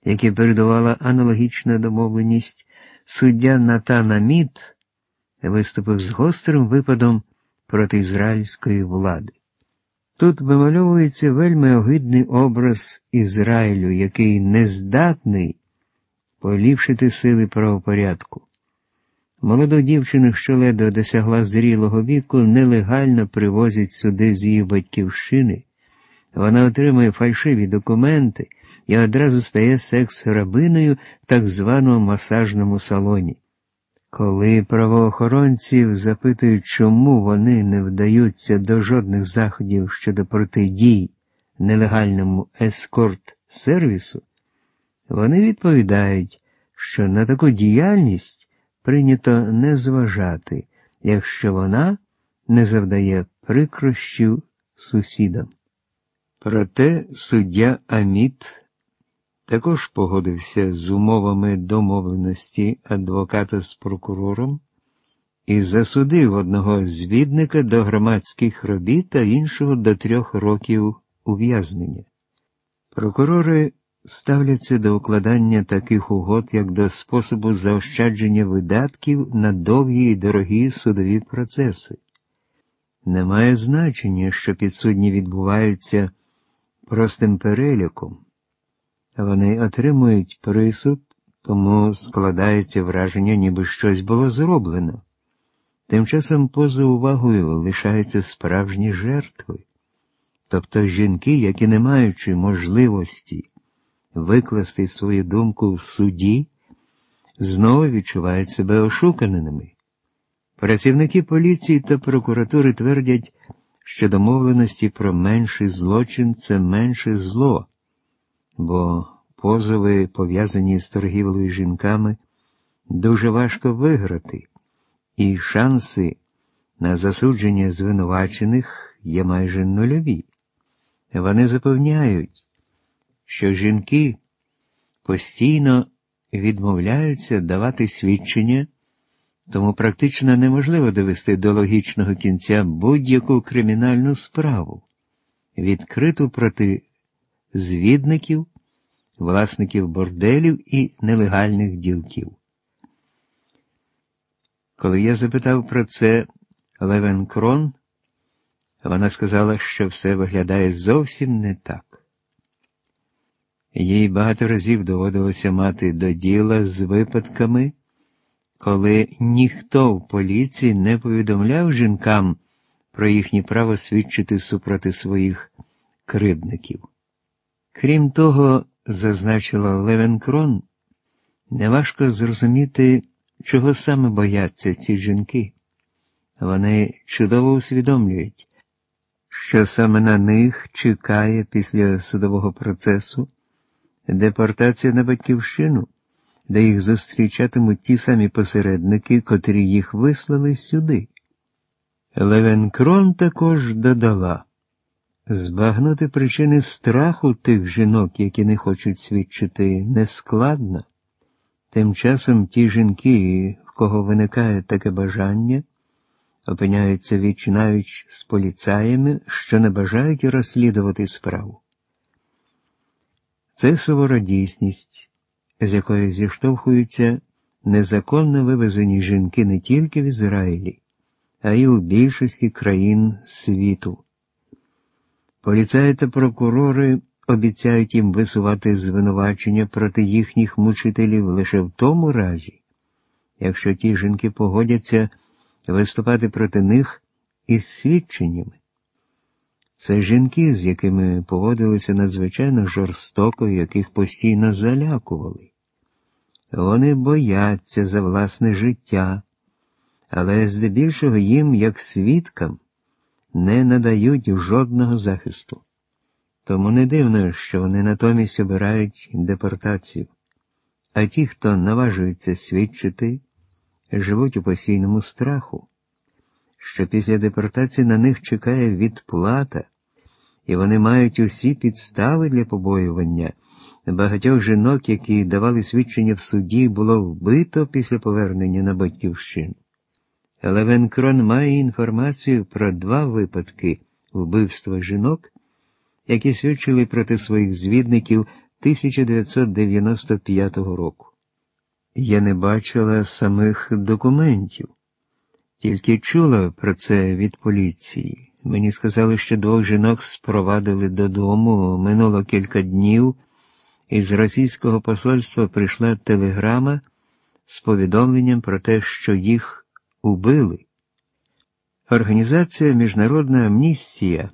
яке передувала аналогічна домовленість, суддя Натан Аміт виступив з гострим випадом проти ізраїльської влади. Тут вимальовується вельми огидний образ Ізраїлю, який не здатний поліпшити сили правопорядку. Молоду дівчину, що ледве досягла зрілого віку, нелегально привозять сюди з її батьківщини. Вона отримує фальшиві документи і одразу стає секс-рабиною в так званому масажному салоні. Коли правоохоронців запитують, чому вони не вдаються до жодних заходів щодо протидії нелегальному ескорт-сервісу, вони відповідають, що на таку діяльність прийнято не зважати, якщо вона не завдає прикрощів сусідам. Проте суддя Аміт також погодився з умовами домовленості адвоката з прокурором і засудив одного звідника до громадських робіт, а іншого до 3 років ув'язнення. Прокурори ставляться до укладання таких угод, як до способу заощадження видатків на довгі і дорогі судові процеси. Немає значення, що підсудні відбуваються простим переліком. Вони отримують присуд, тому складається враження, ніби щось було зроблено. Тим часом поза увагою лишаються справжні жертви, тобто жінки, які не маючи можливості викласти свою думку в суді, знову відчувають себе ошуканими. Працівники поліції та прокуратури твердять, що домовленості про менший злочин – це менше зло, бо позови, пов'язані з торгівлею жінками, дуже важко виграти, і шанси на засудження звинувачених є майже нульові. Вони запевняють, що жінки постійно відмовляються давати свідчення, тому практично неможливо довести до логічного кінця будь-яку кримінальну справу, відкриту проти звідників, власників борделів і нелегальних ділків. Коли я запитав про це Левенкрон, вона сказала, що все виглядає зовсім не так. Їй багато разів доводилося мати до діла з випадками, коли ніхто в поліції не повідомляв жінкам про їхнє право свідчити супроти своїх кривдників. Крім того, зазначила Левенкрон, неважко зрозуміти, чого саме бояться ці жінки. Вони чудово усвідомлюють, що саме на них чекає після судового процесу депортація на батьківщину, де їх зустрічатимуть ті самі посередники, котрі їх вислали сюди. Левенкрон також додала, збагнути причини страху тих жінок, які не хочуть свідчити, нескладно. Тим часом ті жінки, в кого виникає таке бажання, опиняються віч-навіч з поліцаями, що не бажають розслідувати справу. Це сувора дійсність, з якою зіштовхуються незаконно вивезені жінки не тільки в Ізраїлі, а й у більшості країн світу. Поліцаї та прокурори обіцяють їм висувати звинувачення проти їхніх мучителів лише в тому разі, якщо ті жінки погодяться виступати проти них із свідченнями. Це жінки, з якими поводилися надзвичайно жорстоко, яких постійно залякували. Вони бояться за власне життя, але здебільшого їм, як свідкам, не надають жодного захисту. Тому не дивно, що вони натомість обирають депортацію. А ті, хто наважується свідчити, живуть у постійному страху, що після депортації на них чекає відплата, і вони мають усі підстави для побоювання. Багатьох жінок, які давали свідчення в суді, було вбито після повернення на батьківщину. Левенкрон має інформацію про 2 випадки вбивства жінок, які свідчили проти своїх звідників 1995 року. Я не бачила самих документів, тільки чула про це від поліції. Мені сказали, що 2 жінок спровадили додому, минуло кілька днів, і з російського посольства прийшла телеграма з повідомленням про те, що їх убили. Організація «Міжнародна амністія»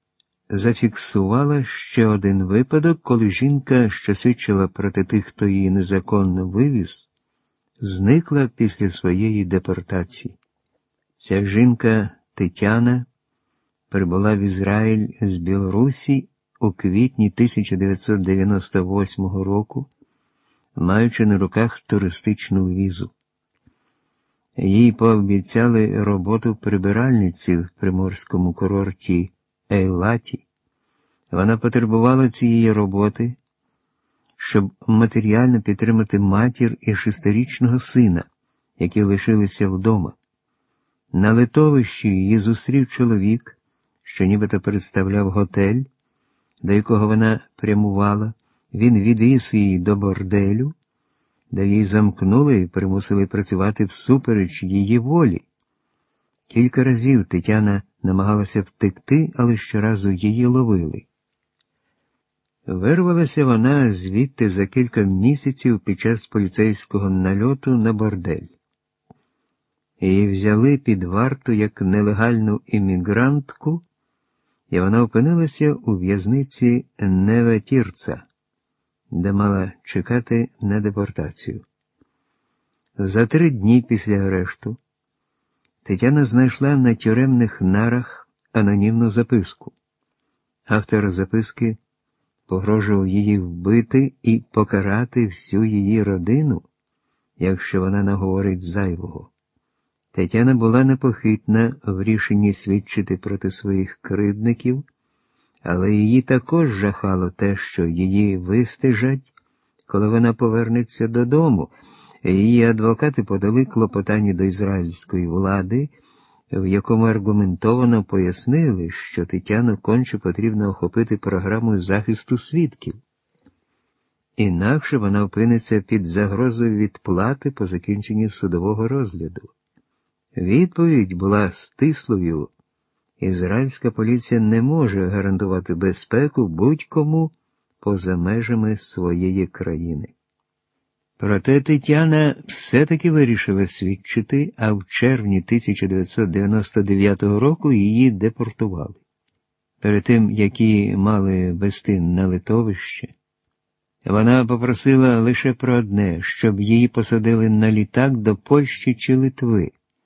зафіксувала ще один випадок, коли жінка, що свідчила проти тих, хто її незаконно вивіз, зникла після своєї депортації. Ця жінка, Тетяна, прибула в Ізраїль з Білорусі у квітні 1998 року, маючи на руках туристичну візу. Їй пообіцяли роботу прибиральниці в приморському курорті Ейлаті. Вона потребувала цієї роботи, щоб матеріально підтримати матір і 6-річного сина, які лишилися вдома. На литовищі її зустрів чоловік, що нібито представляв готель, до якого вона прямувала. Він відвіз її до борделю, де її замкнули і примусили працювати всупереч її волі. Кілька разів Тетяна намагалася втекти, але щоразу її ловили. Вирвалася вона звідти за кілька місяців під час поліцейського нальоту на бордель. Її взяли під варту як нелегальну іммігрантку, і вона опинилася у в'язниці Неветірца, де мала чекати на депортацію. За 3 дні після арешту Тетяна знайшла на тюремних нарах анонімну записку. Автор записки погрожував її вбити і покарати всю її родину, якщо вона наговорить зайвого. Тетяна була непохитна в рішенні свідчити проти своїх кривдників, але її також жахало те, що її вистежать, коли вона повернеться додому. Її адвокати подали клопотання до ізраїльської влади, в якому аргументовано пояснили, що Тетяну конче потрібно охопити програму захисту свідків. Інакше вона опиниться під загрозою відплати по закінченні судового розгляду. Відповідь була стислою. Ізраїльська поліція не може гарантувати безпеку будь-кому поза межами своєї країни. Проте Тетяна все-таки вирішила свідчити, а в червні 1999 року її депортували. Перед тим, як її мали везти на литовище, вона попросила лише про одне, щоб її посадили на літак до Польщі чи Литви.